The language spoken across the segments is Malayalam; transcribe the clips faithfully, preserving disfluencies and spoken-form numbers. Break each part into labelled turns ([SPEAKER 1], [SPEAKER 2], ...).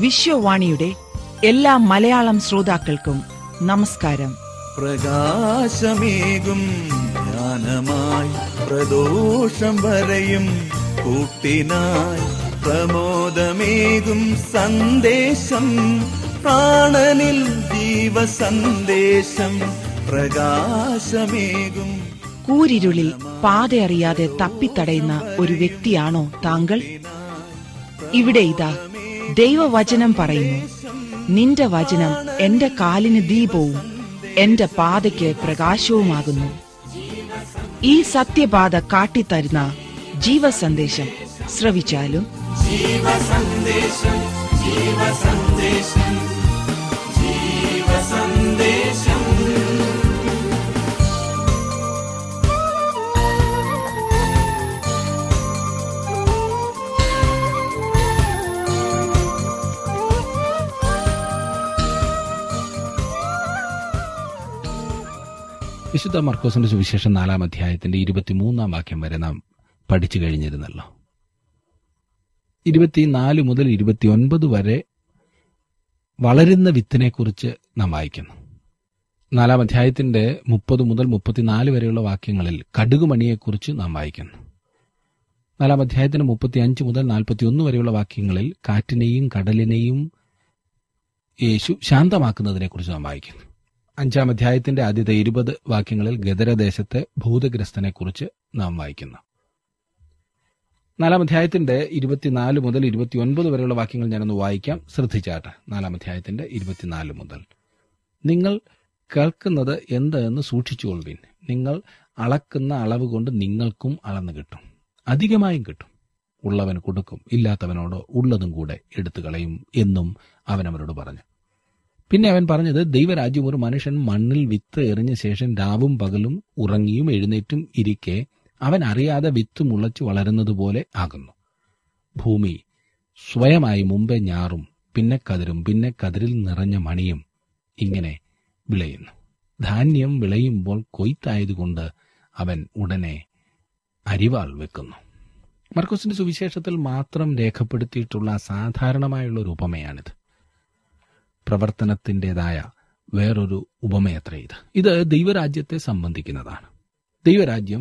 [SPEAKER 1] വിശ്വവാണിയുടെ എല്ലാ മലയാളം ശ്രോതാക്കൾക്കും നമസ്കാരം.
[SPEAKER 2] പ്രകാശമേകും ജ്ഞാനമായി പ്രദോഷം വരെയും കൂട്ടിനായി പ്രമോദമേകും സന്ദേശം, പ്രാണനിൽ ജീവസന്ദേശം പ്രകാശമേകും.
[SPEAKER 1] കൂരിരുളിൽ പാതയറിയാതെ തപ്പിത്തടയുന്ന ഒരു വ്യക്തിയാണോ താങ്കൾ? ഇവിടെ ഇതാ ദൈവവചനം പറയുന്നു, നിന്റെ വചനം എന്റെ കാലിന് ദീപവും എന്റെ പാതയ്ക്ക് പ്രകാശവുമാകുന്നു. ഈ സത്യപാത കാട്ടിത്തരുന്ന ജീവസന്ദേശം ശ്രവിച്ചാലും.
[SPEAKER 2] ജീവസന്ദേശം, ജീവസന്ദേശം, ജീവസന്ദേശം.
[SPEAKER 3] വിശുദ്ധ മർക്കോസിന്റെ സുവിശേഷം നാലാം അധ്യായത്തിന്റെ ഇരുപത്തിമൂന്നാം വാക്യം വരെ നാം പഠിച്ചു കഴിഞ്ഞിരുന്നല്ലോ. ഇരുപത്തിനാല് മുതൽ ഇരുപത്തിയൊൻപത് വരെ വളരുന്ന വിത്തിനെക്കുറിച്ച് നാം വായിക്കുന്നു. നാലാം അധ്യായത്തിന്റെ മുപ്പത് മുതൽ മുപ്പത്തിനാല് വരെയുള്ള വാക്യങ്ങളിൽ കടുകുമണിയെക്കുറിച്ച് നാം വായിക്കുന്നു. നാലാം അധ്യായത്തിന്റെ മുപ്പത്തിയഞ്ച് മുതൽ നാൽപ്പത്തിയൊന്ന് വരെയുള്ള വാക്യങ്ങളിൽ കാറ്റിനെയും കടലിനെയും യേശു ശാന്തമാക്കുന്നതിനെക്കുറിച്ച് നാം വായിക്കുന്നു. അഞ്ചാം അധ്യായത്തിന്റെ ആദ്യത്തെ ഇരുപത് വാക്യങ്ങളിൽ ഗദരദേശത്തെ ഭൂതഗ്രസ്തനെക്കുറിച്ച് നാം വായിക്കുന്നു. നാലാം അധ്യായത്തിന്റെ ഇരുപത്തിനാല് മുതൽ ഇരുപത്തിയൊൻപത് വരെയുള്ള വാക്യങ്ങൾ ഞാനൊന്ന് വായിക്കാം, ശ്രദ്ധിച്ചാട്ടെ. നാലാം അധ്യായത്തിന്റെ ഇരുപത്തിനാല് മുതൽ, നിങ്ങൾ കേൾക്കുന്നത് എന്ത് എന്ന് സൂക്ഷിച്ചുകൊള്ളുവിൻ. നിങ്ങൾ അളക്കുന്ന അളവ് കൊണ്ട് നിങ്ങൾക്കും അളന്നു കിട്ടും, അധികമായും കിട്ടും. ഉള്ളവന് കൊടുക്കും, ഇല്ലാത്തവനോട് ഉള്ളതും കൂടെ എടുത്തു കളയും എന്നും അവൻ അവരോട് പറഞ്ഞു. പിന്നെ അവൻ പറഞ്ഞത്, ദൈവരാജ്യം ഒരു മനുഷ്യൻ മണ്ണിൽ വിത്ത് എറിഞ്ഞ ശേഷം രാവും പകലും ഉറങ്ങിയും എഴുന്നേറ്റും ഇരിക്കെ അവൻ അറിയാതെ വിത്ത് മുളച്ചു വളരുന്നതുപോലെ ആകുന്നു. ഭൂമി സ്വയമായി മുമ്പേ ഞാറും പിന്നെ കതിരും പിന്നെ കതിരിൽ നിറഞ്ഞ മണിയും ഇങ്ങനെ വിളയുന്നു. ധാന്യം വിളയുമ്പോൾ കൊയ്ത്തായതുകൊണ്ട് അവൻ ഉടനെ അരിവാൾ വെക്കുന്നു. മർക്കോസിന്റെ സുവിശേഷത്തിൽ മാത്രം രേഖപ്പെടുത്തിയിട്ടുള്ള സാധാരണമായുള്ള ഒരു ഉപമയാണിത്. പ്രവർത്തനത്തിൻ്റെതായ വേറൊരു ഉപമയത്ര ഇത്. ഇത് ദൈവരാജ്യത്തെ സംബന്ധിക്കുന്നതാണ്. ദൈവരാജ്യം,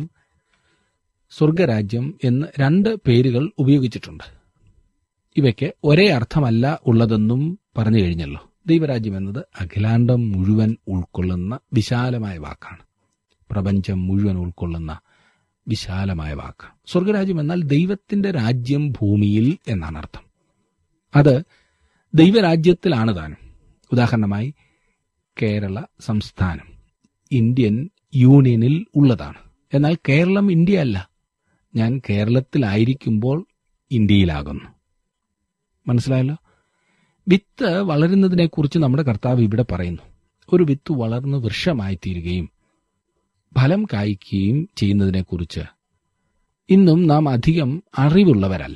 [SPEAKER 3] സ്വർഗരാജ്യം എന്ന് രണ്ട് പേരുകൾ ഉപയോഗിച്ചിട്ടുണ്ട്. ഇവയ്ക്ക് ഒരേ അർത്ഥമല്ല ഉള്ളതെന്നും പറഞ്ഞു കഴിഞ്ഞല്ലോ. ദൈവരാജ്യം എന്നത് അഖിലാണ്ടം മുഴുവൻ ഉൾക്കൊള്ളുന്ന വിശാലമായ വാക്കാണ്. പ്രപഞ്ചം മുഴുവൻ ഉൾക്കൊള്ളുന്ന വിശാലമായ വാക്കാണ്. സ്വർഗരാജ്യം എന്നാൽ ദൈവത്തിന്റെ രാജ്യം ഭൂമിയിൽ എന്നാണ് അർത്ഥം. അത് ദൈവരാജ്യത്തിലാണ് താനും. ഉദാഹരണമായി, കേരള സംസ്ഥാനം ഇന്ത്യൻ യൂണിയനിൽ ഉള്ളതാണ്. എന്നാൽ കേരളം ഇന്ത്യ അല്ല. ഞാൻ കേരളത്തിലായിരിക്കുമ്പോൾ ഇന്ത്യയിലാകുന്നു. മനസ്സിലായല്ലോ? വിത്ത് വളരുന്നതിനെക്കുറിച്ച് നമ്മുടെ കർത്താവ് ഇവിടെ പറയുന്നു. ഒരു വിത്ത് വളർന്ന് വൃക്ഷമായി തീരുകയും ഫലം കായ്ക്കുകയും ചെയ്യുന്നതിനെക്കുറിച്ച് ഇന്നും നാം അധികം അറിവുള്ളവരല്ല.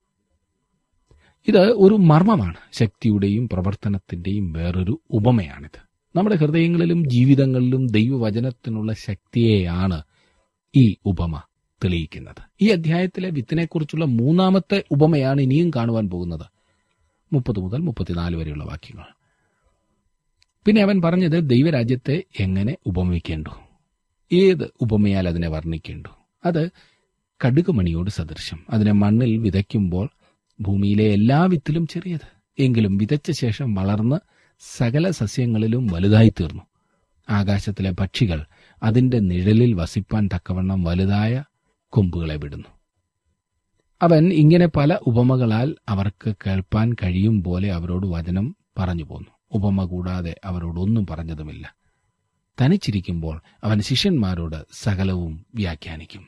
[SPEAKER 3] ഇത് ഒരു മർമ്മമാണ്. ശക്തിയുടെയും പ്രവർത്തനത്തിന്റെയും വേറൊരു ഉപമയാണിത്. നമ്മുടെ ഹൃദയങ്ങളിലും ജീവിതങ്ങളിലും ദൈവവചനത്തിനുള്ള ശക്തിയെയാണ് ഈ ഉപമ തെളിയിക്കുന്നത്. ഈ അധ്യായത്തിലെ വിത്തിനെക്കുറിച്ചുള്ള മൂന്നാമത്തെ ഉപമയാണ് ഇനിയും കാണുവാൻ പോകുന്നത്, മുപ്പത് മുതൽ മുപ്പത്തിനാല് വരെയുള്ള വാക്യങ്ങൾ. പിന്നെ അവൻ പറഞ്ഞത്, ദൈവരാജ്യത്തെ എങ്ങനെ ഉപമിക്കേണ്ടു, ഏത് ഉപമയാൽ അതിനെ വർണ്ണിക്കേണ്ടു. അത് കടുകുമണിയോട് സദൃശം. അതിനെ മണ്ണിൽ വിതയ്ക്കുമ്പോൾ ഭൂമിയിലെ എല്ലാ വിത്തിലും ചെറിയത്, എങ്കിലും വിതച്ച ശേഷം വളർന്ന് സകല സസ്യങ്ങളിലും വലുതായിത്തീർന്നു. ആകാശത്തിലെ പക്ഷികൾ അതിന്റെ നിഴലിൽ വസിപ്പാൻ തക്കവണ്ണം വലുതായ കൊമ്പുകളെ വിടുന്നു. അവൻ ഇങ്ങനെ പല ഉപമകളാൽ അവർക്ക് കേൾപ്പാൻ കഴിയും പോലെ അവരോട് വചനം പറഞ്ഞു പോന്നു. ഉപമ കൂടാതെ അവരോടൊന്നും പറഞ്ഞതുമില്ല. തനിച്ചിരിക്കുമ്പോൾ അവൻ ശിഷ്യന്മാരോട് സകലവും വ്യാഖ്യാനിക്കും.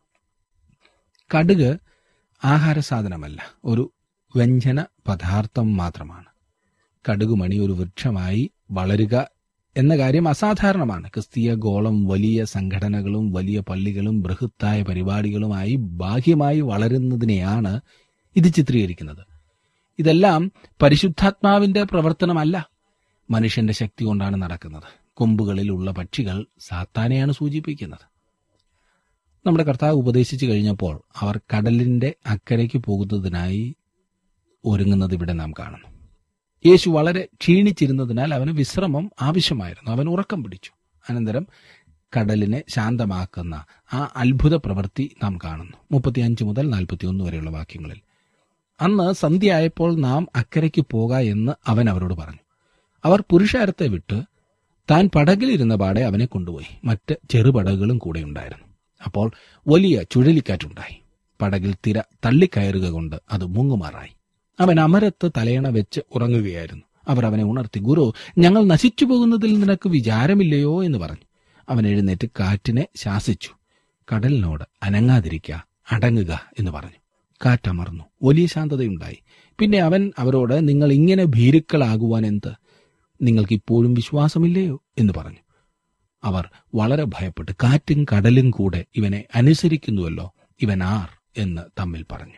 [SPEAKER 3] കടുക് ആഹാര സാധനമല്ല, ഒരു വ്യഞ്ജന പദാർത്ഥം മാത്രമാണ്. കടുകുമണി ഒരു വൃക്ഷമായി വളരുക എന്ന കാര്യം അസാധാരണമാണ്. ക്രിസ്തീയ ഗോളം വലിയ സംഘടനകളും വലിയ പള്ളികളും ബൃഹത്തായ പരിപാടികളുമായി ബാഹ്യമായി വളരുന്നതിനെയാണ് ഇത് ചിത്രീകരിക്കുന്നത്. ഇതെല്ലാം പരിശുദ്ധാത്മാവിന്റെ പ്രവർത്തനമല്ല, മനുഷ്യന്റെ ശക്തി കൊണ്ടാണ് നടക്കുന്നത്. കൊമ്പുകളിലുള്ള പക്ഷികൾ സാത്താനെയാണ് സൂചിപ്പിക്കുന്നത്. നമ്മുടെ കർത്താവ് ഉപദേശിച്ചു കഴിഞ്ഞപ്പോൾ അവർ കടലിന്റെ അക്കരയ്ക്ക് പോകുന്നതിനായി ഒരുങ്ങുന്നത് ഇവിടെ നാം കാണുന്നു. യേശു വളരെ ക്ഷീണിച്ചിരുന്നതിനാൽ അവന് വിശ്രമം ആവശ്യമായിരുന്നു. അവൻ ഉറക്കം പിടിച്ചു. അനന്തരം കടലിനെ ശാന്തമാക്കുന്ന ആ അത്ഭുത പ്രവൃത്തി നാം കാണുന്നു. മുപ്പത്തിയഞ്ച് മുതൽ നാൽപ്പത്തിയൊന്ന് വരെയുള്ള വാക്യങ്ങളിൽ. അന്ന് സന്ധ്യയായപ്പോൾ നാം അക്കരയ്ക്ക് പോക എന്ന് അവൻ അവരോട് പറഞ്ഞു. അവർ പുരുഷാരത്തെ വിട്ട് താൻ പടകിലിരുന്ന പാടെ അവനെ കൊണ്ടുപോയി. മറ്റ് ചെറുപടകുകളും കൂടെ ഉണ്ടായിരുന്നു. അപ്പോൾ വലിയ ചുഴലിക്കാറ്റുണ്ടായി. പടകിൽ തിര തള്ളിക്കയറുക കൊണ്ട് അത് മുങ്ങുമാറായി. അവൻ അമരത്ത് തലയണ വെച്ച് ഉറങ്ങുകയായിരുന്നു. അവർ അവനെ ഉണർത്തി, ഗുരു, ഞങ്ങൾ നശിച്ചു പോകുന്നതിൽ നിനക്ക് വിചാരമില്ലയോ എന്ന് പറഞ്ഞു. അവൻ എഴുന്നേറ്റ് കാറ്റിനെ ശാസിച്ചു, കടലിനോട് അനങ്ങാതിരിക്ക, അടങ്ങുക എന്ന് പറഞ്ഞു. കാറ്റമർന്നു, വലിയ ശാന്തതയുണ്ടായി. പിന്നെ അവൻ അവരോട്, നിങ്ങൾ ഇങ്ങനെ ഭീരുക്കളാകുവാൻ എന്ത്? നിങ്ങൾക്ക് ഇപ്പോഴും വിശ്വാസമില്ലയോ എന്ന് പറഞ്ഞു. അവർ വളരെ ഭയപ്പെട്ട്, കാറ്റും കടലും കൂടെ ഇവനെ അനുസരിക്കുന്നുവല്ലോ, ഇവൻ ആർ എന്ന് തമ്മിൽ പറഞ്ഞു.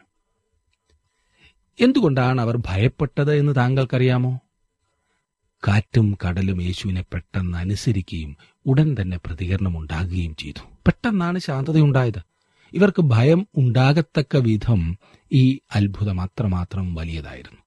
[SPEAKER 3] എന്തുകൊണ്ടാണ് അവർ ഭയപ്പെട്ടത് എന്ന് താങ്കൾക്കറിയാമോ? കാറ്റും കടലും യേശുവിനെ പെട്ടെന്ന് അനുസരിക്കുകയും ഉടൻ തന്നെ പ്രതികരണമുണ്ടാകുകയും ചെയ്തു. പെട്ടെന്നാണ് ശാന്തതയുണ്ടായത്. ഇവർക്ക് ഭയം ഉണ്ടാകത്തക്ക വിധം ഈ അത്ഭുതം അത്രമാത്രം വലിയതായിരുന്നു.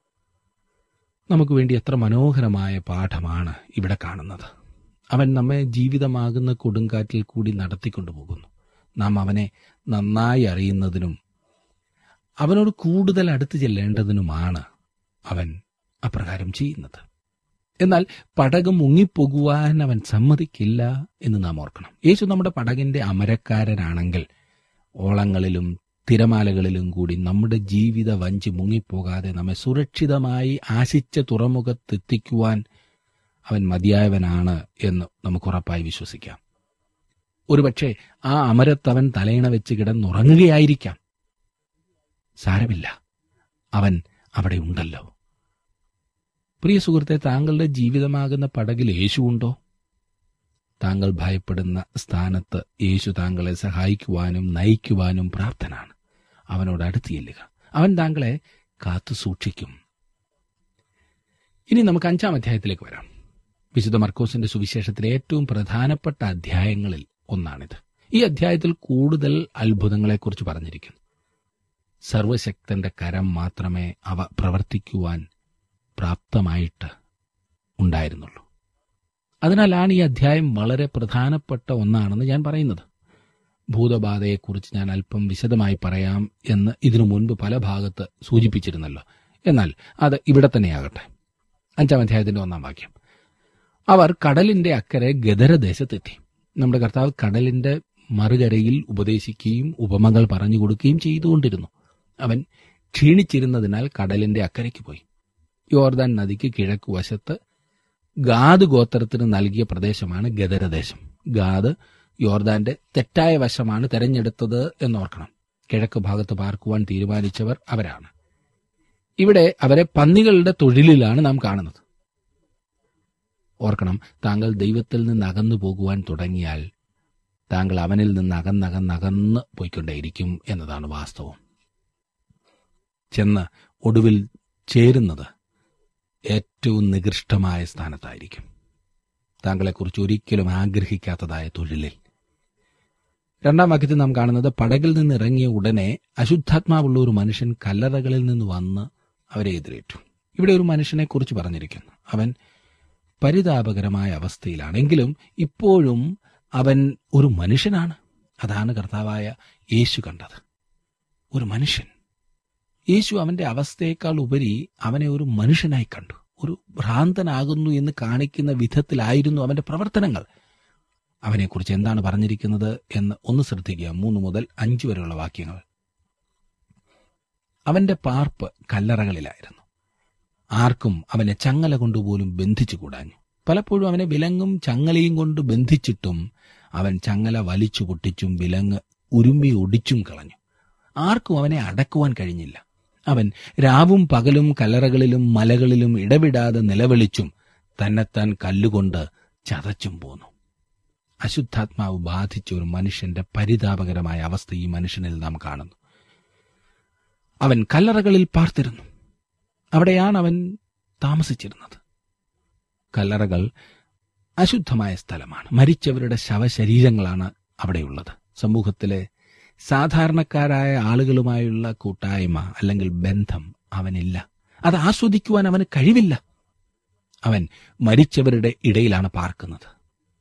[SPEAKER 3] നമുക്ക് വേണ്ടി എത്ര മനോഹരമായ പാഠമാണ് ഇവിടെ കാണുന്നത്. അവൻ നമ്മെ ജീവിതമാകുന്ന കൊടുങ്കാറ്റിൽ കൂടി നടത്തിക്കൊണ്ടുപോകുന്നു. നാം അവനെ നന്നായി അറിയുന്നതിനും അവനോട് കൂടുതൽ അടുത്ത് ചെല്ലേണ്ടതിനുമാണ് അവൻ അപ്രകാരം ചെയ്യുന്നത്. എന്നാൽ പടക് മുങ്ങിപ്പോകുവാൻ അവൻ സമ്മതിക്കില്ല എന്ന് നാം ഓർക്കണം. യേശു നമ്മുടെ പടകിന്റെ അമരക്കാരനാണെങ്കിൽ ഓളങ്ങളിലും തിരമാലകളിലും കൂടി നമ്മുടെ ജീവിത വഞ്ചി മുങ്ങിപ്പോകാതെ നമ്മെ സുരക്ഷിതമായി ആശിച്ച തുറമുഖത്തെത്തിക്കുവാൻ അവൻ മതിയായവനാണ് എന്ന് നമുക്ക് ഉറപ്പായി വിശ്വസിക്കാം. ഒരുപക്ഷെ ആ അമരത്തവൻ തലയിണ വെച്ച് കിടന്നുറങ്ങുകയായിരിക്കാം. സാരമില്ല, അവൻ അവിടെ ഉണ്ടല്ലോ. പ്രിയ സുഹൃത്തെ, താങ്കളുടെ ജീവിതമാകുന്ന പടകിൽ യേശു ഉണ്ടോ? താങ്കൾ ഭയപ്പെടുന്ന സ്ഥാനത്ത് യേശു താങ്കളെ സഹായിക്കുവാനും നയിക്കുവാനും പ്രാപ്തനാണ്. അവനോട് അടുത്ത് ചെല്ലുക. അവൻ താങ്കളെ കാത്തു സൂക്ഷിക്കും. ഇനി നമുക്ക് അഞ്ചാം അധ്യായത്തിലേക്ക് വരാം. വിശുദ്ധ മർക്കോസിന്റെ സുവിശേഷത്തിലെ ഏറ്റവും പ്രധാനപ്പെട്ട അധ്യായങ്ങളിൽ ഒന്നാണിത്. ഈ അധ്യായത്തിൽ കൂടുതൽ അത്ഭുതങ്ങളെക്കുറിച്ച് പറഞ്ഞിരിക്കുന്നു. സർവശക്തന്റെ കരം മാത്രമേ അവ പ്രവർത്തിക്കുവാൻ പ്രാപ്തമായിട്ട് ഉണ്ടായിരുന്നുള്ളൂ. അതിനാലാണ് ഈ അധ്യായം വളരെ പ്രധാനപ്പെട്ട ഒന്നാണെന്ന് ഞാൻ പറയുന്നത്. ഭൂതബാധയെക്കുറിച്ച് ഞാൻ അല്പം വിശദമായി പറയാം എന്ന് ഇതിനു മുൻപ് പല ഭാഗത്ത് സൂചിപ്പിച്ചിരുന്നല്ലോ. എന്നാൽ അത് ഇവിടെ തന്നെയാകട്ടെ. അഞ്ചാം അധ്യായത്തിന്റെ ഒന്നാം വാക്യം. അവർ കടലിന്റെ അക്കരെ ഗദരദേശത്തെത്തി. നമ്മുടെ കർത്താവ് കടലിന്റെ മറുകരയിൽ ഉപദേശിക്കുകയും ഉപമകൾ പറഞ്ഞു കൊടുക്കുകയും ചെയ്തുകൊണ്ടിരുന്നു. അവൻ ക്ഷീണിച്ചിരുന്നതിനാൽ കടലിന്റെ അക്കരയ്ക്ക് പോയി. യോർദാൻ നദിക്ക് കിഴക്ക് വശത്ത് ഗാദ് ഗോത്രത്തിന് നൽകിയ പ്രദേശമാണ് ഗദരദേശം. ഗാദ് യോർദാന്റെ തെറ്റായ വശമാണ് തെരഞ്ഞെടുത്തത് എന്നോർക്കണം. കിഴക്ക് ഭാഗത്ത് പാർക്കുവാൻ തീരുമാനിച്ചവർ അവരാണ്. ഇവിടെ അവരെ പന്നികളുടെ തൊഴിലിലാണ് നാം കാണുന്നത്. ഓർക്കണം, താങ്കൾ ദൈവത്തിൽ നിന്ന് അകന്നു പോകുവാൻ തുടങ്ങിയാൽ താങ്കൾ അവനിൽ നിന്ന് അകന്നകന്നകന്ന് പോയിക്കൊണ്ടേയിരിക്കും എന്നതാണ് വാസ്തവം. ചെന്ന് ഒടുവിൽ ചേരുന്നത് ഏറ്റവും നികൃഷ്ടമായ സ്ഥാനത്തായിരിക്കും. താങ്കളെക്കുറിച്ച് ഒരിക്കലും ആഗ്രഹിക്കാത്തതായ തൊഴിലിൽ. രണ്ടാം വാക്യത്തിൽ നാം കാണുന്നത്, പടകിൽ നിന്ന് ഇറങ്ങിയ ഉടനെ അശുദ്ധാത്മാവുള്ള ഒരു മനുഷ്യൻ കല്ലറകളിൽ നിന്ന് വന്ന് അവരെ എതിരേറ്റു. ഇവിടെ ഒരു മനുഷ്യനെ കുറിച്ച് പറഞ്ഞിരിക്കുന്നു. അവൻ പരിതാപകരമായ അവസ്ഥയിലാണെങ്കിലും ഇപ്പോഴും അവൻ ഒരു മനുഷ്യനാണ്. അതാണ് കർത്താവായ യേശു കണ്ടത്, ഒരു മനുഷ്യൻ. യേശു അവന്റെ അവസ്ഥയേക്കാൾ ഉപരി അവനെ ഒരു മനുഷ്യനായി കണ്ടു. ഒരു ഭ്രാന്തനാകുന്നു എന്ന് കാണിക്കുന്ന വിധത്തിലായിരുന്നു അവന്റെ പ്രവർത്തനങ്ങൾ. അവനെക്കുറിച്ച് എന്താണ് പറഞ്ഞിരിക്കുന്നത് എന്ന് ഒന്ന് ശ്രദ്ധിക്കുക. മൂന്ന് മുതൽ അഞ്ച് വരെയുള്ള വാക്യങ്ങൾ. അവന്റെ പാർപ്പ് കല്ലറകളിലായിരുന്നു. ആർക്കും അവനെ ചങ്ങല കൊണ്ടുപോലും ബന്ധിച്ചു കൂടാഞ്ഞു. പലപ്പോഴും അവനെ വിലങ്ങും ചങ്ങലയും കൊണ്ട് ബന്ധിച്ചിട്ടും അവൻ ചങ്ങല വലിച്ചു പൊട്ടിച്ചും വിലങ്ങ് ഉരുമ്മി ഒടിച്ചും കളഞ്ഞു. ആർക്കും അവനെ അടക്കുവാൻ കഴിഞ്ഞില്ല. അവൻ രാവും പകലും കല്ലറകളിലും മലകളിലും ഇടവിടാതെ നിലവിളിച്ചും തന്നെത്താൻ കല്ലുകൊണ്ട് ചതച്ചും പോന്നു. അശുദ്ധാത്മാവ് ബാധിച്ച ഒരു മനുഷ്യന്റെ പരിതാപകരമായ അവസ്ഥ ഈ മനുഷ്യനിൽ നാം കാണുന്നു. അവൻ കല്ലറകളിൽ പാർത്തിരുന്നു. അവിടെയാണ് അവൻ താമസിച്ചിരുന്നത്. കല്ലറകൾ അശുദ്ധമായ സ്ഥലമാണ്. മരിച്ചവരുടെ ശവശരീരങ്ങളാണ് അവിടെയുള്ളത്. സമൂഹത്തിലെ സാധാരണക്കാരായ ആളുകളുമായുള്ള കൂട്ടായ്മ അല്ലെങ്കിൽ ബന്ധം അവനില്ല. അത് ആസ്വദിക്കുവാൻ അവന് കഴിവില്ല. അവൻ മരിച്ചവരുടെ ഇടയിലാണ് പാർക്കുന്നത്.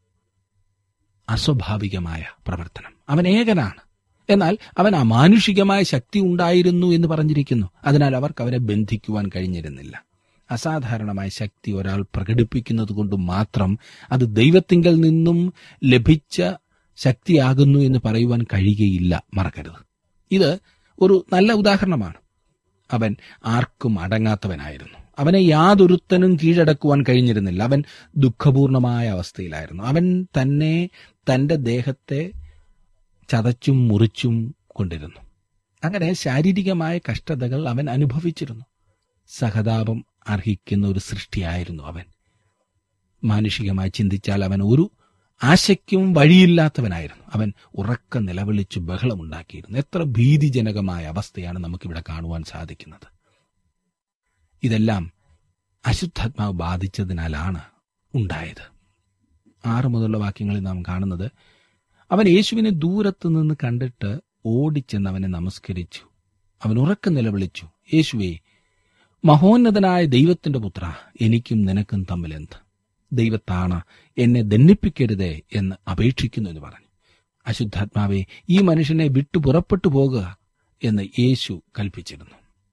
[SPEAKER 3] അസ്വാഭാവികമായ പ്രവർത്തനം. അവൻ ഏകനാണ്. എന്നാൽ അവൻ അമാനുഷികമായ ശക്തി ഉണ്ടായിരുന്നു എന്ന് പറഞ്ഞിരിക്കുന്നു. അതിനാൽ അവർക്ക് അവനെ ബന്ധിക്കുവാൻ കഴിഞ്ഞിരുന്നില്ല. അസാധാരണമായ ശക്തി ഒരാൾ പ്രകടിപ്പിക്കുന്നത് കൊണ്ട് മാത്രം അത് ദൈവത്തിങ്കൽ നിന്നും ലഭിച്ച ശക്തിയാകുന്നു എന്ന് പറയുവാൻ കഴിയുകയില്ല. മറക്കരുത്, ഇത് ഒരു നല്ല ഉദാഹരണമാണ്. അവൻ ആർക്കും അടങ്ങാത്തവനായിരുന്നു. അവനെ യാതൊരുത്തനും കീഴടക്കുവാൻ കഴിഞ്ഞിരുന്നില്ല. അവൻ ദുഃഖപൂർണമായ അവസ്ഥയിലായിരുന്നു. അവൻ തന്നെ തന്റെ ദേഹത്തെ ചതച്ചും മുറിച്ചും കൊണ്ടിരുന്നു. അങ്ങനെ ശാരീരികമായ കഷ്ടതകൾ അവൻ അനുഭവിച്ചിരുന്നു. സഹതാപം അർഹിക്കുന്ന ഒരു സൃഷ്ടിയായിരുന്നു അവൻ. മാനുഷികമായി ചിന്തിച്ചാൽ അവൻ ഒരു ആശയ്ക്കും വഴിയില്ലാത്തവനായിരുന്നു. അവൻ ഉറക്ക നിലവിളിച്ചു ബഹളമുണ്ടാക്കിയിരുന്നു. എത്ര ഭീതിജനകമായ അവസ്ഥയാണ് നമുക്കിവിടെ കാണുവാൻ സാധിക്കുന്നത്. ഇതെല്ലാം അശുദ്ധാത്മാവ് ബാധിച്ചതിനാലാണ് ഉണ്ടായത്. ആറ് മുതലുള്ള വാക്യങ്ങളിൽ നാം കാണുന്നത്, അവൻ യേശുവിനെ ദൂരത്തു നിന്ന് കണ്ടിട്ട് ഓടിച്ചെന്ന് അവനെ നമസ്കരിച്ചു. അവൻ ഉറക്ക നിലവിളിച്ചു, യേശുവേ, മഹോന്നതനായ ദൈവത്തിന്റെ പുത്ര, എനിക്കും നിനക്കും തമ്മിൽ എന്ത്? ദൈവത്താണ്, എന്നെ ദണ്ഡിപ്പിക്കരുതേ എന്ന് അപേക്ഷിക്കുന്നു എന്ന് പറഞ്ഞു. അശുദ്ധാത്മാവെ, ഈ മനുഷ്യനെ വിട്ടു പുറപ്പെട്ടു പോകുക എന്ന് യേശു കൽപ്പിച്ചിരുന്നു.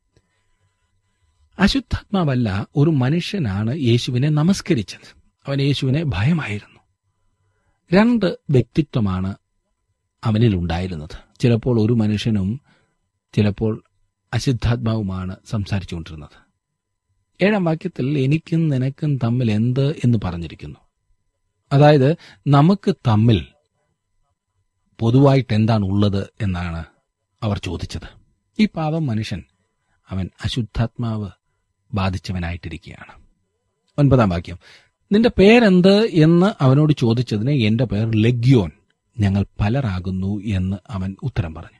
[SPEAKER 3] അശുദ്ധാത്മാവല്ല, ഒരു മനുഷ്യനാണ് യേശുവിനെ നമസ്കരിച്ചത്. അവൻ യേശുവിനെ ഭയമായിരുന്നു. രണ്ട് വ്യക്തിത്വമാണ് അവനിൽ ഉണ്ടായിരുന്നത്. ചിലപ്പോൾ ഒരു മനുഷ്യനും ചിലപ്പോൾ അശുദ്ധാത്മാവുമാണ് സംസാരിച്ചുകൊണ്ടിരുന്നത്. ഏഴാം വാക്യത്തിൽ എനിക്കും നിനക്കും തമ്മിൽ എന്ത് എന്ന് പറഞ്ഞിരിക്കുന്നു. അതായത് നമുക്ക് തമ്മിൽ പൊതുവായിട്ട് എന്താണ് ഉള്ളത് എന്നാണ് അവർ ചോദിച്ചത്. ഈ പാവം മനുഷ്യൻ അവൻ അശുദ്ധാത്മാവ് ബാധിച്ചവനായിട്ടിരിക്കുകയാണ്. ഒൻപതാം വാക്യം, നിന്റെ പേരെന്ത് എന്ന് അവനോട് ചോദിച്ചതിന് എന്റെ പേർ ലെഗ്യോൻ, ഞങ്ങൾ പലരാകുന്നു എന്ന് അവൻ ഉത്തരം പറഞ്ഞു.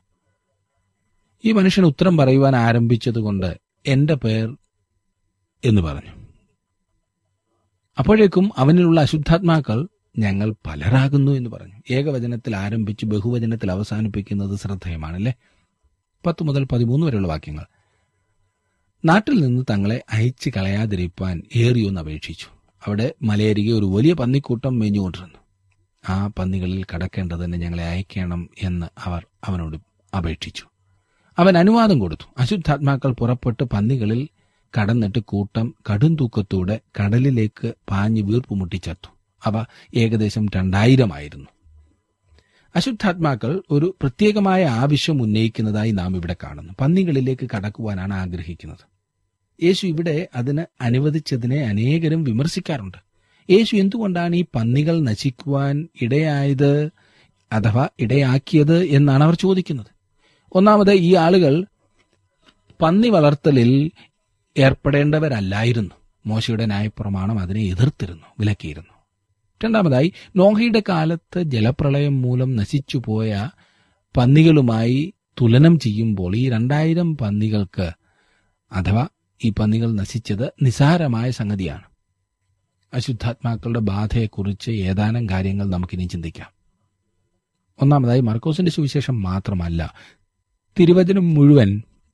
[SPEAKER 3] ഈ മനുഷ്യൻ ഉത്തരം പറയുവാൻ ആരംഭിച്ചതുകൊണ്ട് എന്റെ പേർ എന്ന് പറഞ്ഞു. അപ്പോഴേക്കും അവനിലുള്ള അശുദ്ധാത്മാക്കൾ ഞങ്ങൾ പലരാകുന്നു എന്ന് പറഞ്ഞു. ഏകവചനത്തിൽ ആരംഭിച്ച് ബഹുവചനത്തിൽ അവസാനിപ്പിക്കുന്നത് ശ്രദ്ധേയമാണല്ലേ. പത്ത് മുതൽ പതിമൂന്ന് വരെയുള്ള വാക്യങ്ങൾ, നാട്ടിൽ നിന്ന് തങ്ങളെ അയച്ചു കളയാതിരിപ്പാൻ ഏറിയൊന്ന് അപേക്ഷിച്ചു. അവിടെ മലയരികെ ഒരു വലിയ പന്നിക്കൂട്ടം മേഞ്ഞുകൊണ്ടിരുന്നു. ആ പന്നികളിൽ കടക്കേണ്ടതിന് ഞങ്ങളെ അയക്കണം എന്ന് അവർ അവനോട് അപേക്ഷിച്ചു. അവൻ അനുവാദം കൊടുത്തു. അശുദ്ധാത്മാക്കൾ പുറപ്പെട്ട് പന്നികളിൽ കടന്നിട്ട് കൂട്ടം കടും തൂക്കത്തോടെ കടലിലേക്ക് പാഞ്ഞു വീർപ്പുമുട്ടിച്ചത്തു. അവ ഏകദേശം രണ്ടായിരമായിരുന്നു. അശുദ്ധാത്മാക്കൾ ഒരു പ്രത്യേകമായ ആവശ്യം ഉന്നയിക്കുന്നതായി നാം ഇവിടെ കാണുന്നു. പന്നികളിലേക്ക് കടക്കുവാനാണ് ആഗ്രഹിക്കുന്നത്. യേശു ഇവിടെ അതിന് അനുവദിച്ചതിനെ അനേകരും വിമർശിക്കാറുണ്ട്. യേശു എന്തുകൊണ്ടാണ് ഈ പന്നികൾ നശിക്കുവാൻ ഇടയായത് അഥവാ ഇടയാക്കിയത് എന്നാണ് അവർ ചോദിക്കുന്നത്. ഒന്നാമത്, ഈ ആളുകൾ പന്നി വളർത്തലിൽ ഏർപ്പെടേണ്ടവരല്ലായിരുന്നു. മോശയുടെ ന്യായപ്രമാണം അതിനെ എതിർത്തിരുന്നു, വിലക്കിയിരുന്നു. രണ്ടാമതായി, നോഹയുടെ കാലത്ത് ജലപ്രളയം മൂലം നശിച്ചുപോയ പന്നികളുമായി തുലനം ചെയ്യുമ്പോൾ ഈ രണ്ടായിരം പന്നികൾക്ക് അഥവാ ഈ പന്നികൾ നശിച്ചത് നിസ്സാരമായ സംഗതിയാണ്. അശുദ്ധാത്മാക്കളുടെ ബാധയെക്കുറിച്ച് ഏതാനും കാര്യങ്ങൾ നമുക്കിനി ചിന്തിക്കാം. ഒന്നാമതായി, മർക്കോസിന്റെ സുവിശേഷം മാത്രമല്ല, തിരുവചനം മുഴുവൻ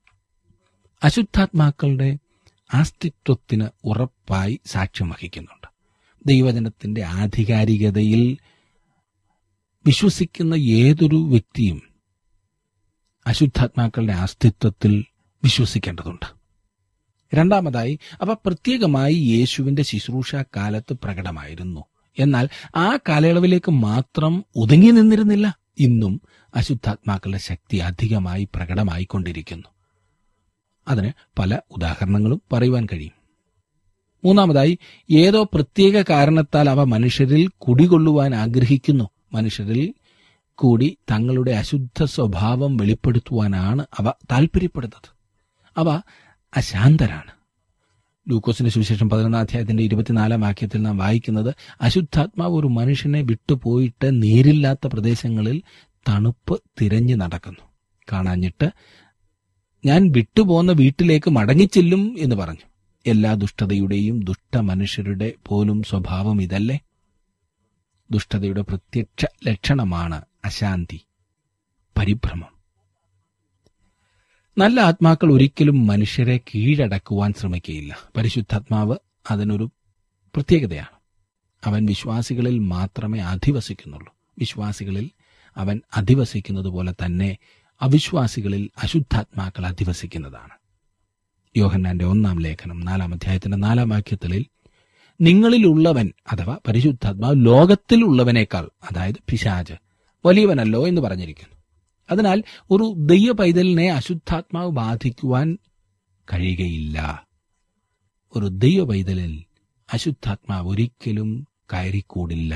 [SPEAKER 3] അശുദ്ധാത്മാക്കളുടെ അസ്തിത്വത്തിന് ഉറപ്പായി സാക്ഷ്യം വഹിക്കുന്നുണ്ട്. ദൈവജനത്തിന്റെ ആധികാരികതയിൽ വിശ്വസിക്കുന്ന ഏതൊരു വ്യക്തിയും അശുദ്ധാത്മാക്കളുടെ അസ്തിത്വത്തിൽ വിശ്വസിക്കേണ്ടതുണ്ട്. രണ്ടാമതായി, അവ പ്രത്യേകമായി യേശുവിന്റെ ശുശ്രൂഷ കാലത്ത് പ്രകടമായിരുന്നു. എന്നാൽ ആ കാലയളവിലേക്ക് മാത്രം ഒതുങ്ങി നിന്നിരുന്നില്ല. ഇന്നും അശുദ്ധാത്മാക്കളുടെ ശക്തി അധികമായി പ്രകടമായിക്കൊണ്ടിരിക്കുന്നു. അതിന് പല ഉദാഹരണങ്ങളും പറയുവാൻ കഴിയും. മൂന്നാമതായി, ഏതോ പ്രത്യേക കാരണത്താൽ അവ മനുഷ്യരിൽ കുടികൊള്ളുവാൻ ആഗ്രഹിക്കുന്നു. മനുഷ്യരിൽ കൂടി തങ്ങളുടെ അശുദ്ധ സ്വഭാവം വെളിപ്പെടുത്തുവാനാണ് അവ താല്പര്യപ്പെടുന്നത്. അവ അശാന്തരാണ്. ലൂക്കോസിന്റെ സുവിശേഷം പതിനൊന്നാം അധ്യായത്തിന്റെ ഇരുപത്തിനാലാം വാക്യത്തിൽ നാം വായിക്കുന്നത്, അശുദ്ധാത്മാവ് ഒരു മനുഷ്യനെ വിട്ടുപോയിട്ട് നീരില്ലാത്ത പ്രദേശങ്ങളിൽ തണുപ്പ് തിരഞ്ഞു നടക്കുന്നു. കാണാഞ്ഞിട്ട് ഞാൻ വിട്ടുപോന്ന വീട്ടിലേക്ക് മടങ്ങിച്ചെല്ലും എന്ന് പറഞ്ഞു. എല്ലാ ദുഷ്ടതയുടെയും ദുഷ്ട മനുഷ്യരുടെ പോലും സ്വഭാവം ഇതല്ലേ? ദുഷ്ടതയുടെ പ്രത്യക്ഷ ലക്ഷണമാണ് അശാന്തി, പരിഭ്രമം. നല്ല ആത്മാക്കൾ ഒരിക്കലും മനുഷ്യരെ കീഴടക്കുവാൻ ശ്രമിക്കുകയില്ല. പരിശുദ്ധാത്മാവ് അതിനൊരു പ്രത്യേകതയാണ്. അവൻ വിശ്വാസികളിൽ മാത്രമേ അധിവസിക്കുന്നുള്ളൂ. വിശ്വാസികളിൽ അവൻ അധിവസിക്കുന്നത് പോലെ തന്നെ അവിശ്വാസികളിൽ അശുദ്ധാത്മാക്കൾ അധിവസിക്കുന്നതാണ്. യോഹന്നാന്റെ ഒന്നാം ലേഖനം നാലാം അധ്യായത്തിന്റെ നാലാം വാക്യത്തിൽ നിങ്ങളിലുള്ളവൻ അഥവാ പരിശുദ്ധാത്മാവ് ലോകത്തിലുള്ളവനേക്കാൾ, അതായത് പിശാച്, വലിയവനല്ലോ എന്ന് പറഞ്ഞിരിക്കുന്നു. അതിനാൽ ഒരു ദൈവ പൈതലിനെ അശുദ്ധാത്മാവ് ബാധിക്കുവാൻ കഴിയുകയില്ല. ഒരു ദൈവ പൈതലിൽ അശുദ്ധാത്മാവ് ഒരിക്കലും കയറിക്കൂടില്ല.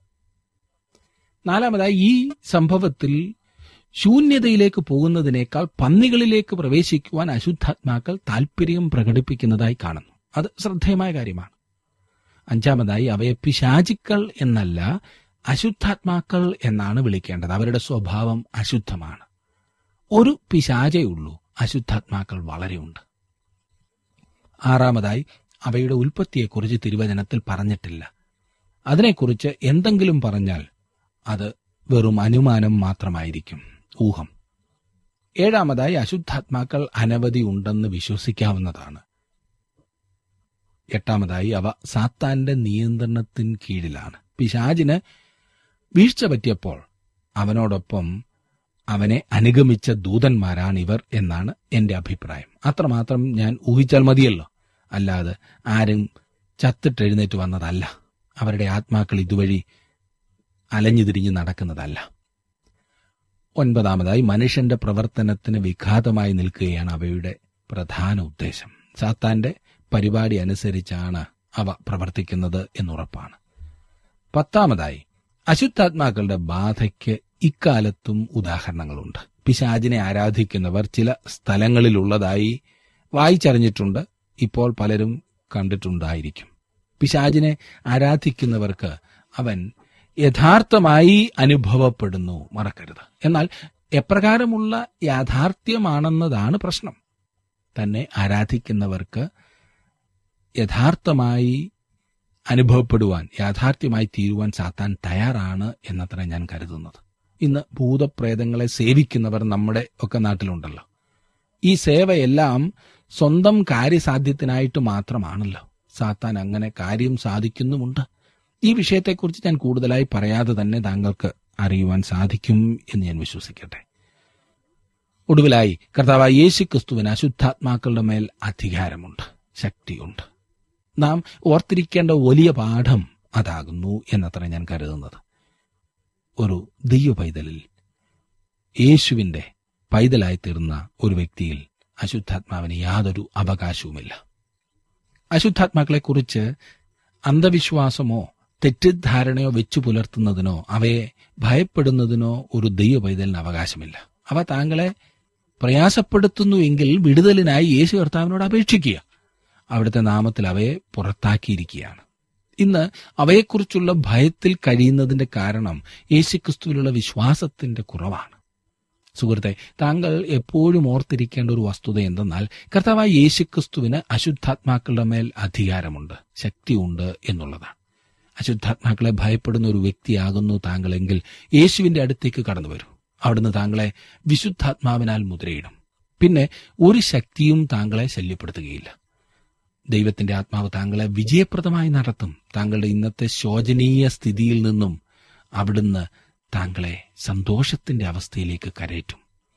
[SPEAKER 3] നാലാമതായി, ഈ സംഭവത്തിൽ ശൂന്യതയിലേക്ക് പോകുന്നതിനേക്കാൾ പന്നികളിലേക്ക് പ്രവേശിക്കുവാൻ അശുദ്ധാത്മാക്കൾ താൽപര്യം പ്രകടിപ്പിക്കുന്നതായി കാണുന്നു. അത് ശ്രദ്ധേയമായ കാര്യമാണ്. അഞ്ചാമതായി, അവയെ പിശാചുക്കൾ എന്നല്ല അശുദ്ധാത്മാക്കൾ എന്നാണ് വിളിക്കേണ്ടത്. അവരുടെ സ്വഭാവം അശുദ്ധമാണ്. ഒരു പിശാചേ ഉള്ളൂ, അശുദ്ധാത്മാക്കൾ വളരെയുണ്ട്. ആറാമതായി, അവയുടെ ഉൽപ്പത്തിയെക്കുറിച്ച് തിരുവചനത്തിൽ പറഞ്ഞിട്ടില്ല. അതിനെക്കുറിച്ച് എന്തെങ്കിലും പറഞ്ഞാൽ അത് വെറും അനുമാനം മാത്രമായിരിക്കും, ഊഹം. ഏഴാമതായി, അശുദ്ധാത്മാക്കൾ അനവധി ഉണ്ടെന്ന് വിശ്വസിക്കാവുന്നതാണ്. എട്ടാമതായി, അവ സാത്താന്റെ നിയന്ത്രണത്തിന് കീഴിലാണ്. പിശാചിന് വീഴ്ച പറ്റിയപ്പോൾ അവനോടൊപ്പം അവനെ അനുഗമിച്ച ദൂതന്മാരാണ് ഇവർ എന്നാണ് എന്റെ അഭിപ്രായം. അത്രമാത്രം ഞാൻ ഊഹിച്ചാൽ മതിയല്ലോ. അല്ലാതെ ആരും ചത്തിട്ടെഴുന്നേറ്റ് വന്നതല്ല. അവരുടെ ആത്മാക്കൾ ഇതുവഴി അലഞ്ഞു തിരിഞ്ഞ് നടക്കുന്നതല്ല. ഒൻപതാമതായി, മനുഷ്യന്റെ പ്രവർത്തനത്തിന് വിഘാതമായി നിൽക്കുകയാണ് അവയുടെ പ്രധാന ഉദ്ദേശം. സാത്താന്റെ പരിപാടി അനുസരിച്ചാണ് അവ പ്രവർത്തിക്കുന്നത് എന്നുറപ്പാണ്. പത്താമതായി, അശുദ്ധാത്മാക്കളുടെ ബാധയ്ക്ക് ഇക്കാലത്തും ഉദാഹരണങ്ങളുണ്ട്. പിശാചിനെ ആരാധിക്കുന്നവർ ചില സ്ഥലങ്ങളിലുള്ളതായി വായിച്ചറിഞ്ഞിട്ടുണ്ട്, ഇപ്പോൾ പലരും കണ്ടിട്ടുണ്ടായിരിക്കും. പിശാചിനെ ആരാധിക്കുന്നവർക്ക് അവൻ യഥാർത്ഥമായി അനുഭവപ്പെടുന്നു, മറക്കരുത്. എന്നാൽ എപ്രകാരമുള്ള യാഥാർത്ഥ്യമാണെന്നതാണ് പ്രശ്നം. തന്നെ ആരാധിക്കുന്നവർക്ക് യഥാർത്ഥമായി അനുഭവപ്പെടുവാൻ, യാഥാർത്ഥ്യമായി തീരുവാൻ സാത്താൻ തയ്യാറാണ് എന്നത്ര ഞാൻ കരുതുന്നത്. ഇന്ന് ഭൂതപ്രേതങ്ങളെ സേവിക്കുന്നവർ നമ്മുടെ ഒക്കെ നാട്ടിലുണ്ടല്ലോ. ഈ സേവയെല്ലാം സ്വന്തം കാര്യസാധ്യത്തിനായിട്ട് മാത്രമാണല്ലോ. സാത്താൻ അങ്ങനെ കാര്യം സാധിക്കുന്നുമുണ്ട്. ഈ വിഷയത്തെക്കുറിച്ച് ഞാൻ കൂടുതലായി പറയാതെ തന്നെ താങ്കൾക്ക് അറിയുവാൻ സാധിക്കും എന്ന് ഞാൻ വിശ്വസിക്കട്ടെ. ഒടുവിലായി, കർത്താവായ യേശു ക്രിസ്തുവിന് അശുദ്ധാത്മാക്കളുടെ മേൽ അധികാരമുണ്ട്, ശക്തിയുണ്ട്. നാം ഓർത്തിരിക്കേണ്ട വലിയ പാഠം അതാകുന്നു എന്നത്ര ഞാൻ കരുതുന്നത്. ഒരു ദൈവ പൈതലിൽ, യേശുവിന്റെ പൈതലായി തീർന്ന ഒരു വ്യക്തിയിൽ അശുദ്ധാത്മാവിന് യാതൊരു അവകാശവുമില്ല. അശുദ്ധാത്മാക്കളെക്കുറിച്ച് അന്ധവിശ്വാസമോ തെറ്റിദ്ധാരണയോ വെച്ചു പുലർത്തുന്നതിനോ അവയെ ഭയപ്പെടുന്നതിനോ ഒരു ദൈവ പൈതലിന് അവകാശമില്ല. അവ താങ്കളെ പ്രയാസപ്പെടുത്തുന്നുവെങ്കിൽ വിടുതലിനായി യേശു കർത്താവിനോട് അപേക്ഷിക്കുക. അവിടുത്തെ നാമത്തിൽ അവയെ പുറത്താക്കിയിരിക്കുകയാണ്. ഇന്ന് അവയെക്കുറിച്ചുള്ള ഭയത്തിൽ കഴിയുന്നതിന്റെ കാരണം യേശുക്രിസ്തുവിലുള്ള വിശ്വാസത്തിന്റെ കുറവാണ്. സുഹൃത്തെ, താങ്കൾ എപ്പോഴും ഓർത്തിരിക്കേണ്ട ഒരു വസ്തുത എന്തെന്നാൽ, കർത്താവായ യേശുക്രിസ്തുവിന് അശുദ്ധാത്മാക്കളുടെ മേൽ അധികാരമുണ്ട്, ശക്തിയുണ്ട് എന്നുള്ളതാണ്. അശുദ്ധാത്മാക്കളെ ഭയപ്പെടുന്ന ഒരു വ്യക്തിയാകുന്നു താങ്കളെങ്കിൽ യേശുവിന്റെ അടുത്തേക്ക് കടന്നു വരൂ. അവിടുന്ന് താങ്കളെ വിശുദ്ധാത്മാവിനാൽ മുദ്രയിടും. പിന്നെ ഒരു ശക്തിയും താങ്കളെ ശല്യപ്പെടുത്തുകയില്ല. ദൈവത്തിന്റെ ആത്മാവ് താങ്കളെ വിജയപ്രദമായി നടത്തും. താങ്കളുടെ ഇന്നത്തെ ശോചനീയ സ്ഥിതിയിൽ നിന്നും അവിടുന്ന് താങ്കളെ സന്തോഷത്തിന്റെ അവസ്ഥയിലേക്ക് കരയറ്റും.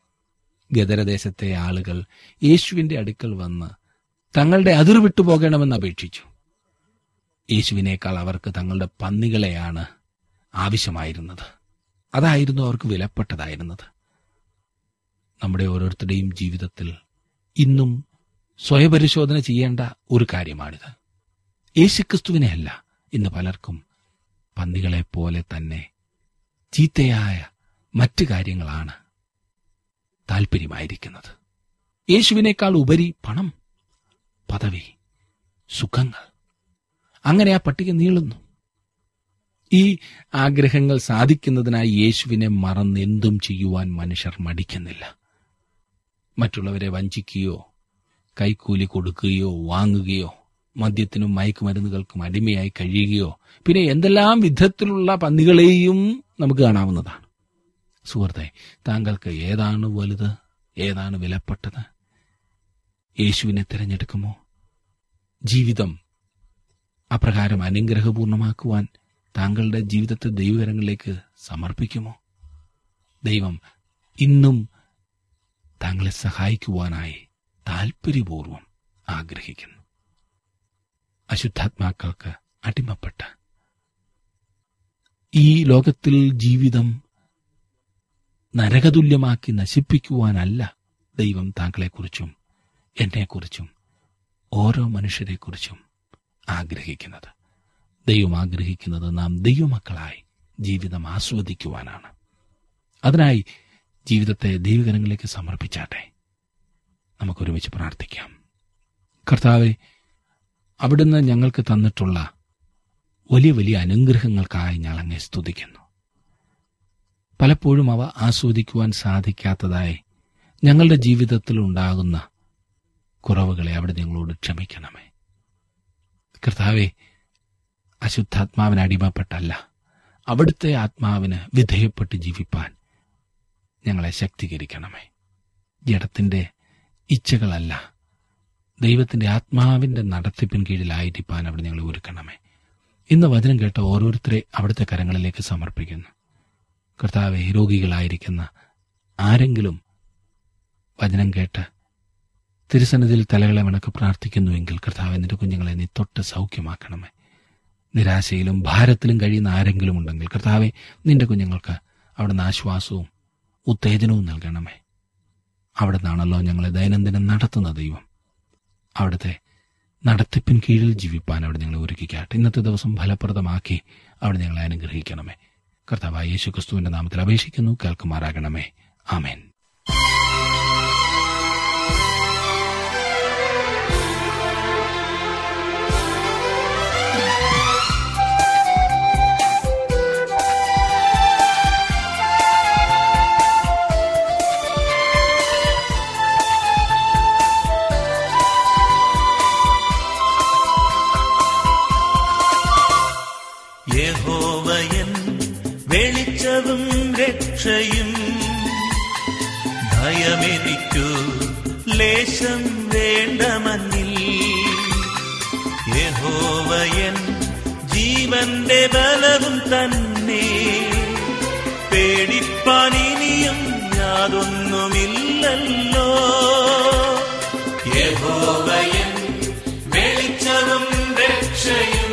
[SPEAKER 3] ഗദരദേശത്തെ ആളുകൾ യേശുവിന്റെ അടുക്കൽ വന്ന് തങ്ങളുടെ അതിർ വിട്ടുപോകണമെന്ന് അപേക്ഷിച്ചു. യേശുവിനേക്കാൾ അവർക്ക് തങ്ങളുടെ പന്നികളെയാണ് ആവശ്യമായിരുന്നത്. അതായിരുന്നു അവർക്ക് വിലപ്പെട്ടതായിരുന്നത്. നമ്മുടെ ഓരോരുത്തരുടെയും ജീവിതത്തിൽ ഇന്നും സ്വയപരിശോധന ചെയ്യേണ്ട ഒരു കാര്യമാണിത്. യേശുക്രിസ്തുവിനെയല്ല ഇന്ന് പലർക്കും പന്നികളെപ്പോലെ തന്നെ ചീത്തയായ മറ്റു കാര്യങ്ങളാണ് താല്പര്യമായിരിക്കുന്നത്. യേശുവിനേക്കാൾ ഉപരി പണം, പദവി, സുഖങ്ങൾ, അങ്ങനെ ആ പട്ടിക നീളുന്നു. ഈ ആഗ്രഹങ്ങൾ സാധിക്കുന്നതിനായി യേശുവിനെ മറന്ന് എന്തും ചെയ്യുവാൻ മനുഷ്യർ മടിക്കുന്നില്ല. മറ്റുള്ളവരെ വഞ്ചിക്കുകയോ കൈക്കൂലി കൊടുക്കുകയോ വാങ്ങുകയോ മദ്യത്തിനും മയക്കുമരുന്നുകൾക്കും അടിമയായി കഴിയുകയോ പിന്നെ എന്തെല്ലാം വിധത്തിലുള്ള പന്നികളെയും നമുക്ക് കാണാവുന്നതാണ്. സുഹൃത്തെ, താങ്കൾക്ക് ഏതാണ് വലുത്, ഏതാണ് വിലപ്പെട്ടത്? യേശുവിനെ തിരഞ്ഞെടുക്കുമോ? ജീവിതം അപ്രകാരം അനുഗ്രഹപൂർണമാക്കുവാൻ താങ്കളുടെ ജീവിതത്തെ ദൈവകരങ്ങളിലേക്ക് സമർപ്പിക്കുമോ? ദൈവം ഇന്നും താങ്കളെ സഹായിക്കുവാനായി താൽപര്യപൂർവം ആഗ്രഹിക്കുന്നു. അശുദ്ധാത്മാക്കൾക്ക് അടിമപ്പെട്ട് ഈ ലോകത്തിൽ ജീവിതം നരകതുല്യമാക്കി നശിപ്പിക്കുവാനല്ല ദൈവം താങ്കളെക്കുറിച്ചും എന്നെക്കുറിച്ചും ഓരോ മനുഷ്യരെക്കുറിച്ചും ആഗ്രഹിക്കുന്നത്. ദൈവം ആഗ്രഹിക്കുന്നത് നാം ദൈവമക്കളായി ജീവിതം ആസ്വദിക്കുവാനാണ്. അതിനായി ജീവിതത്തെ ദൈവകരങ്ങളിലേക്ക് സമർപ്പിച്ചാട്ടെ. നമുക്കൊരുമിച്ച് പ്രാർത്ഥിക്കാം. കർത്താവേ, അവിടുന്ന് ഞങ്ങൾക്ക് തന്നിട്ടുള്ള വലിയ വലിയ അനുഗ്രഹങ്ങൾക്കായി ഞങ്ങൾ അങ്ങേ സ്തുതിക്കുന്നു. പലപ്പോഴും അവ ആസ്വദിക്കുവാൻ സാധിക്കാത്തതായി ഞങ്ങളുടെ ജീവിതത്തിൽ ഉണ്ടാകുന്ന കുറവുകളെ അവിടെ ഞങ്ങളോട് ക്ഷമിക്കണമേ. കർത്താവേ, അശുദ്ധാത്മാവിന് അടിമപ്പെട്ടല്ല, അവിടുത്തെ ആത്മാവിന് വിധേയപ്പെട്ട് ജീവിപ്പാൻ ഞങ്ങളെ ശക്തീകരിക്കണമേ. ജഡത്തിന്റെ ഇച്ഛകളല്ല, ദൈവത്തിന്റെ ആത്മാവിന്റെ നടത്തിപ്പിൻ കീഴിലായിരിക്കാൻ അവിടെ ഞങ്ങളെ ഒരുക്കണമേ. ഇന്ന് വചനം കേട്ട ഓരോരുത്തരെ അവിടുത്തെ കരങ്ങളിലേക്ക് സമർപ്പിക്കുന്നു. കർത്താവെ, രോഗികളായിരിക്കുന്ന ആരെങ്കിലും വചനം കേട്ട് തിരുസന്നിധിയിൽ തലകളെ വണക്ക് പ്രാർത്ഥിക്കുന്നുവെങ്കിൽ കർത്താവെ, നിന്റെ കുഞ്ഞുങ്ങളെ നീ തൊട്ട് സൗഖ്യമാക്കണമേ. നിരാശയിലും ഭാരത്തിലും കഴിയുന്ന ആരെങ്കിലും ഉണ്ടെങ്കിൽ കർത്താവെ, നിന്റെ കുഞ്ഞുങ്ങൾക്ക് അവിടുന്ന് ആശ്വാസവും ഉത്തേജനവും നൽകണമേ. അവിടെ നിന്നാണല്ലോ ഞങ്ങളെ ദൈനംദിനം നടത്തുന്ന ദൈവം. അവിടുത്തെ നടത്തിപ്പിൻ കീഴിൽ ജീവിപ്പാൻ അവിടെ ഞങ്ങളെ ഒരുക്കിക്കാട്ടെ. ഇന്നത്തെ ദിവസം ഫലപ്രദമാക്കി അവിടെ ഞങ്ങളെ അനുഗ്രഹിക്കണമേ. കർത്താവായ യേശു ക്രിസ്തുവിന്റെ നാമത്തിൽ അപേക്ഷിക്കുന്നു, കേൾക്കുമാറാകണമേ. ആമേൻ.
[SPEAKER 2] യഹോവയൻ വെളിച്ചവും രക്ഷയും, ഭയമെനിക്കു ലേശം വേണ്ടമന്നിൽ. യഹോവയൻ ജീവന്റെ ബലവും തന്നെ, പേടിപ്പാനിനിയും യാതൊന്നുമില്ലല്ലോ. യഹോവയൻ വെളിച്ചവും രക്ഷയും,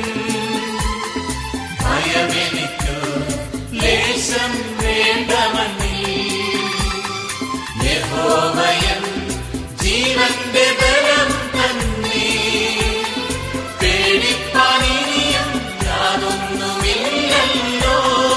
[SPEAKER 2] ഭയമെനിക്കു ലേശം വേണ്ടമന്നിൽ. യഹോവയൻ ജീവന്റെ ബലം തന്നെ, പേടിപ്പാനിനിയും യാതൊന്നുമില്ലല്ലോ.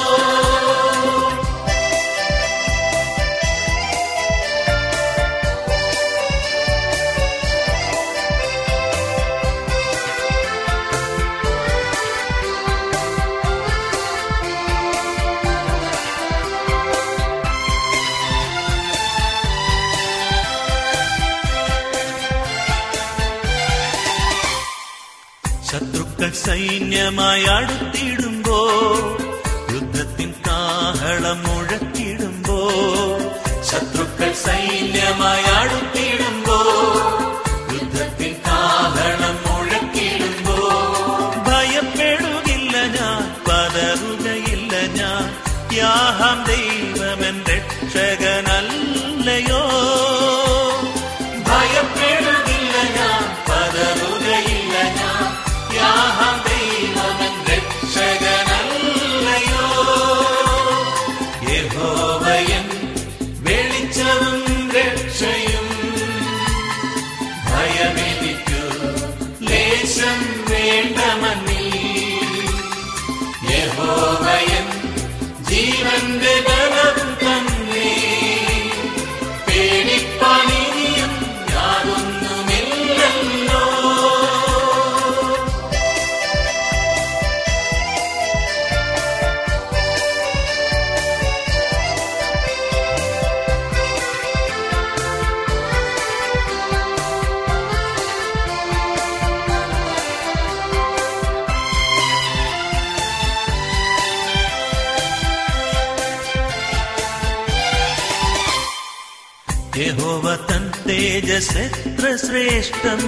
[SPEAKER 2] ശത്രുക്കൾ സൈന്യമായി അടുത്തിടുമ്പോ, യുദ്ധത്തിൻ കാഹളം മുഴക്കിടുമ്പോ, ശത്രുക്കൾ സൈന്യമായി അടുത്തിടുമ്പോ, യുദ്ധത്തിൻ കാഹളം മുഴക്കിടുമ്പോ, ഭയപ്പെടുകില്ല ഞാൻ, പതറുകയില്ല ഞാൻ. യാഹാം ദൈവമൻ രക്ഷകനല്ലയോ. ഭയപ്പെടുകില്ല ഞാൻ, പതറുകയില്ല ഞാൻ. യാഹാം ദൈവമൻ രക്ഷകനല്ലയോ. യഹോവയൻ വെളിച്ചവും രക്ഷയും, യഹോവ തൻ തേജസ് എത്ര ശ്രേഷ്ഠം,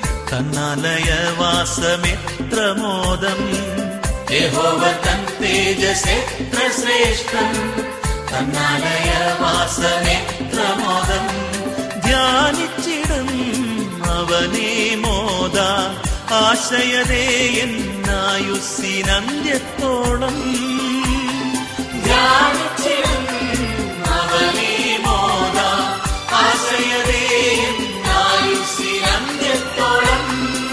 [SPEAKER 2] തന്നാലയവാസമെത്ര മോദം. യഹോവ തൻ തേജസ് എത്ര ശ്രേഷ്ഠം, തന്നാലയവാസമെത്ര മോദം. ധ്യാനിച്ചിടും അവനെ മോദ, ആശയതേ എന്നായുസ്സിനന്ത്യത്തോളം. ധ്യാനിച്ചിടും അവനെ മോദ, ആശയതേ എന്നായുസ്സിനന്ത്യത്തോളം.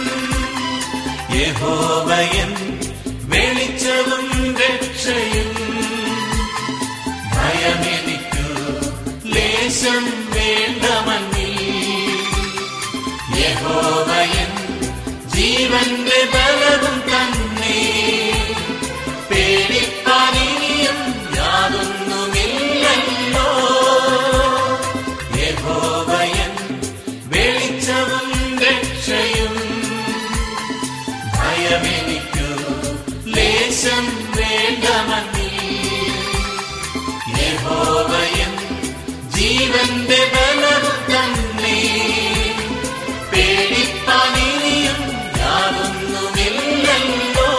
[SPEAKER 2] യഹോവയൻ വെളിച്ചവും രക്ഷയും, ഭയമെനിക്കു ലേശം വേണ്ടമന്നിൽ. യഹോവയൻ ജീവന്റെ ബലവും തന്നെ, പേടിപ്പാനിയും യാതൊന്നുമില്ലല്ലോ. യഹോവയൻ വെളിച്ചവും രക്ഷയും, ഭയമെനിക്കു ലേശം വേണ്ടമന്നിൽ. യഹോവയൻ ജീവന്റെ ബലവും തന്നെ, പേടിപ്പാനിയും യാതൊന്നുമില്ലല്ലോ.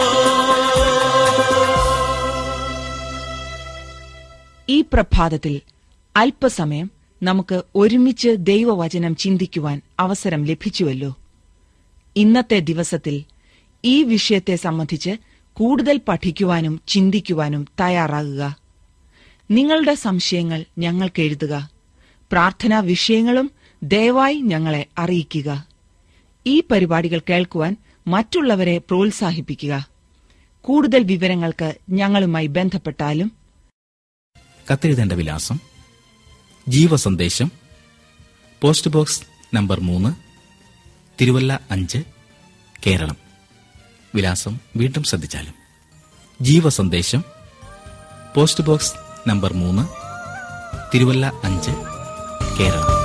[SPEAKER 1] ഈ പ്രഭാതത്തിൽ അല്പസമയം നമുക്ക് ഒരുമിച്ച് ദൈവവചനം ചിന്തിക്കുവാൻ അവസരം ലഭിച്ചുവല്ലോ. ഇന്നത്തെ ദിവസത്തിൽ ഈ വിഷയത്തെ സംബന്ധിച്ച് കൂടുതൽ പഠിക്കുവാനും ചിന്തിക്കുവാനും തയ്യാറാകുക. നിങ്ങളുടെ സംശയങ്ങൾ ഞങ്ങൾക്ക് എഴുതുക. പ്രാർത്ഥനാ വിഷയങ്ങളും ദയവായി ഞങ്ങളെ അറിയിക്കുക. ഈ പരിപാടികൾ കേൾക്കുവാൻ മറ്റുള്ളവരെ പ്രോത്സാഹിപ്പിക്കുക. കൂടുതൽ വിവരങ്ങൾക്ക് ഞങ്ങളുമായി ബന്ധപ്പെട്ടാലും.
[SPEAKER 4] കത്തെഴുതേണ്ട വിലാസം: ജീവസന്ദേശം, പോസ്റ്റ് ബോക്സ് നമ്പർ മൂന്ന്, തിരുവല്ല അഞ്ച്, കേരളം. വിലാസം വീണ്ടും ശ്രദ്ധിച്ചാലും: ജീവസന്ദേശം, പോസ്റ്റ് ബോക്സ് നമ്പർ മൂന്ന്, തിരുവല്ല അഞ്ച്, കേരളം.